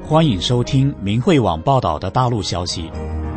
欢迎收听明慧网报道的大陆消息。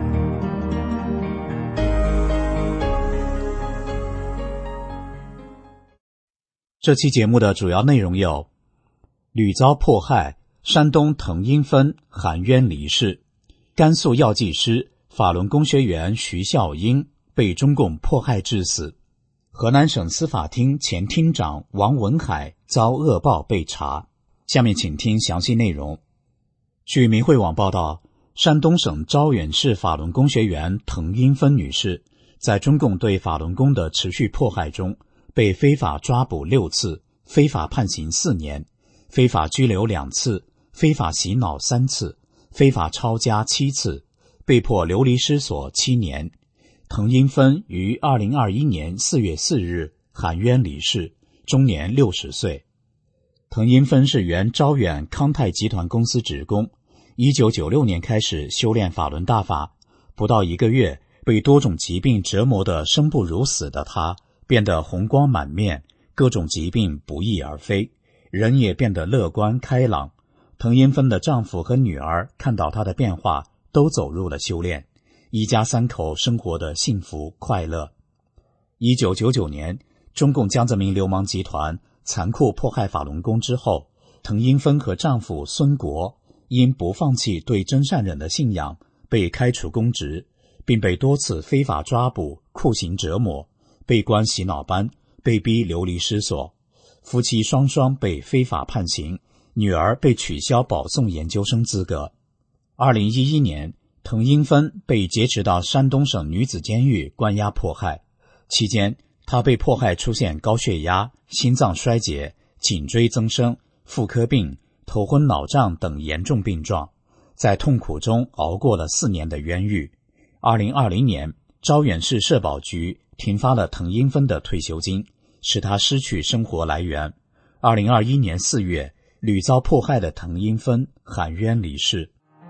这期节目的主要内容有：屡遭迫害，山东滕英芬含冤离世；甘肃药剂师、法轮功学员徐孝英被中共迫害致死；河南省司法厅前厅长王文海遭恶报被查。下面请听详细内容。据明慧网报道，山东省招远市法轮功学员滕英芬女士在中共对法轮功的持续迫害中，被非法抓捕6次，非法判刑4年，非法拘留2次，非法洗脑3次，非法抄家7次，被迫流离失所7年。滕英芬于2021年4月4日含冤离世，终年60岁。滕英芬是原招远康泰集团公司职工，1996年开始修炼法轮大法，不到1个月，被多种疾病折磨得生不如死的她变得红光满面，各种疾病不翼而飞，人也变得乐观开朗。滕英芬的丈夫和女儿看到她的变化，都走入了修炼，一家3口生活得幸福快乐。1999年，中共江泽民流氓集团残酷迫害法轮功之后，滕英芬和丈夫孙国因不放弃对真善忍的信仰，被开除公职，并被多次非法抓捕、酷刑折磨，被关洗脑班，被逼流离失所。夫妻双双被非法判刑，女儿被取消保送研究生资格。2011年，滕英芬被劫持到山东省女子监狱关押迫害，期间她被迫害出现高血压、心脏衰竭、颈椎增生、妇科病、头昏脑胀等严重病状，在痛苦中熬过了4年的冤狱。2020年，招远市社保局停发了滕英芬的退休金，使她失去生活来源。2021年4月，屡遭迫害的滕英芬含冤离世。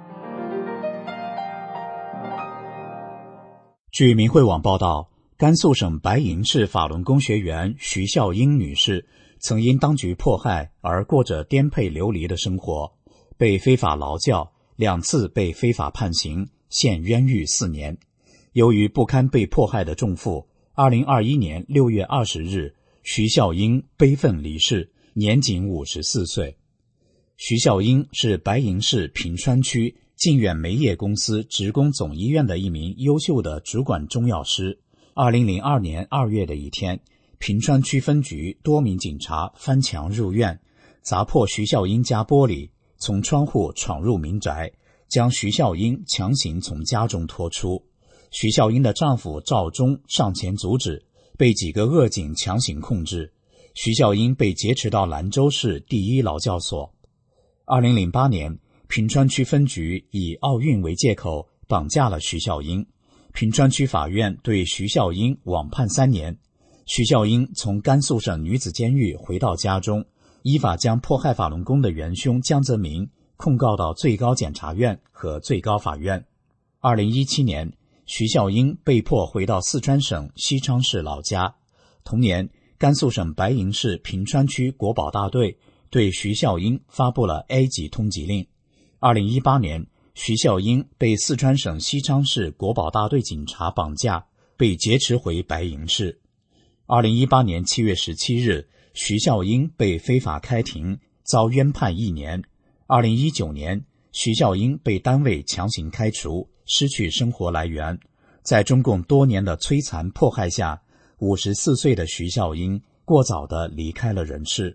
据明慧网报道，甘肃省白银市法轮功学员徐孝英女士曾因当局迫害而过着颠沛流离的生活，被非法劳教，2次被非法判刑，现冤狱4年。由于不堪被迫害的重负，2021年6月20日，徐孝英悲愤离世，年仅54岁。徐孝英是白银市平川区靖远煤业公司职工总医院的一名优秀的主管中药师。2002年2月的一天，平川区分局多名警察翻墙入院，砸破徐孝英家玻璃，从窗户闯入民宅，将徐孝英强行从家中拖出。徐孝英的丈夫赵忠上前阻止，被几个恶警强行控制。徐孝英被劫持到兰州市第一劳教所。2008年，平川区分局以奥运为借口绑架了徐孝英，平川区法院对徐孝英网判3年。徐孝英从甘肃省女子监狱回到家中，依法将迫害法轮功的元凶江泽民控告到最高检察院和最高法院。2017年，徐孝英被迫回到四川省西昌市老家。同年，甘肃省白银市平川区国保大队对徐孝英发布了 A 级通缉令。2018年，徐孝英被四川省西昌市国保大队警察绑架，被劫持回白银市。2018年7月17日，徐孝英被非法开庭，遭冤判1年。2019年，徐孝英被单位强行开除，失去生活来源。在中共多年的摧残迫害下，54岁的徐孝英过早地离开了人世。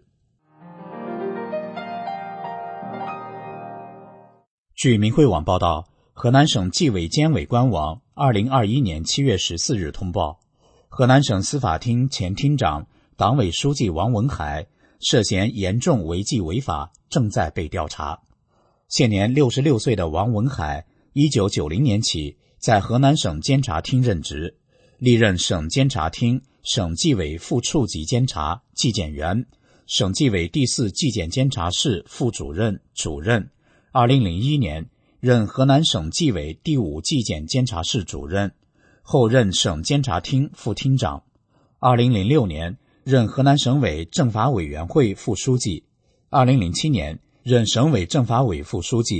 据明慧网报道，河南省纪委监委官网2021年7月14日通报，河南省司法厅前厅长、党委书记王文海涉嫌严重违纪违法，正在被调查。现年66岁的王文海1990年起在河南省监察厅任职，历任省监察厅、省纪委副处级监察、纪检员、省纪委第4纪检监察室副主任、主任。2001年任河南省纪委第5纪检监察室主任，后任省监察厅副厅长。2006年任河南省委政法委员会副书记。2007年任省委政法委副书记，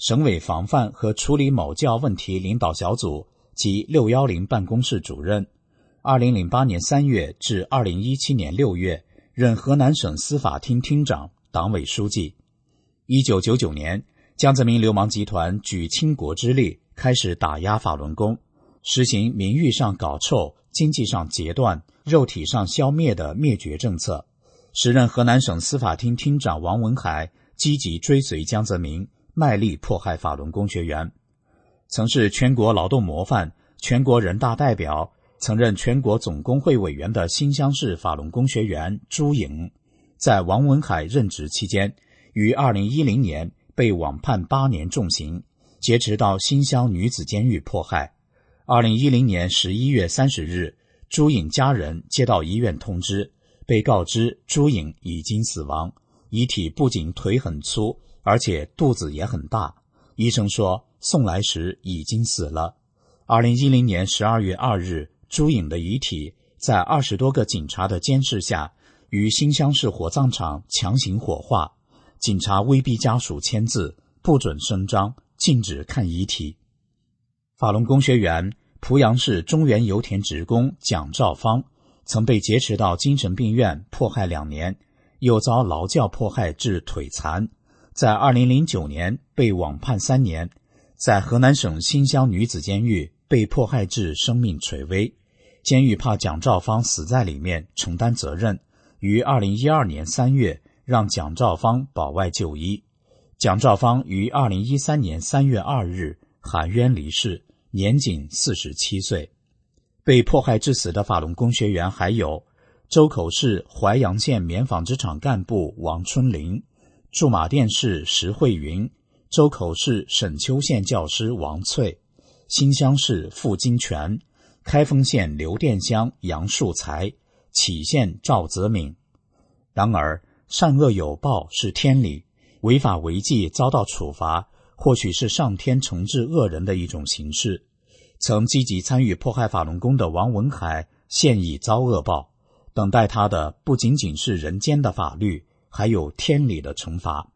省委防范和处理某教问题领导小组及610办公室主任，2008年3月至2017年6月任河南省司法厅厅长、党委书记。1999年，江泽民流氓集团举倾国之力开始打压法轮功，实行名誉上搞臭、经济上截断、肉体上消灭的灭绝政策。时任河南省司法厅厅长王文海积极追随江泽民，卖力迫害法轮功学员。曾是全国劳动模范、全国人大代表，曾任全国总工会委员的新乡市法轮功学员朱颖，在王文海任职期间，于2010年被网判8年重刑，劫持到新乡女子监狱迫害。2010年11月30日，朱颖家人接到医院通知，被告知朱颖已经死亡，遗体不仅腿很粗，而且肚子也很大。医生说送来时已经死了。2010年12月2日，朱颖的遗体在20多个警察的监视下，于新乡市火葬场强行火化，警察威逼家属签字，不准声张，禁止看遗体。法轮功学员濮阳市中原油田职工蒋兆芳曾被劫持到精神病院迫害2年，又遭劳教迫害致腿残，在2009年被网判3年，在河南省新乡女子监狱被迫害致生命垂危。监狱怕蒋兆芳死在里面承担责任，于2012年3月让蒋兆芳保外就医。蒋兆芳于2013年3月2日含冤离世，年仅47岁。被迫害致死的法轮功学员还有周口市淮阳县棉纺织厂干部王春林、驻马店市石慧云、周口市沈丘县教师王翠、新乡市傅金泉、开封县刘店乡杨树才、杞县赵泽敏。然而善恶有报是天理，违法违纪遭到处罚，或许是上天惩治恶人的一种形式。曾积极参与迫害法轮功的王文海现已遭恶报，等待他的不仅仅是人间的法律，还有天理的惩罚。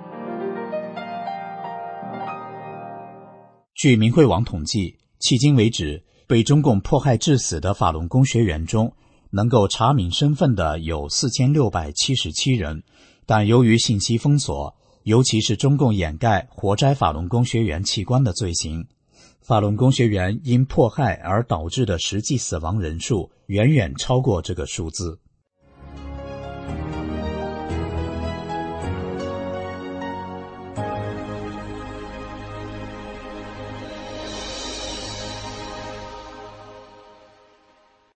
据明慧网统计，迄今为止，被中共迫害致死的法轮功学员中，能够查明身份的有4677人，但由于信息封锁，尤其是中共掩盖活摘法轮功学员器官的罪行，法轮功学员因迫害而导致的实际死亡人数远远超过这个数字。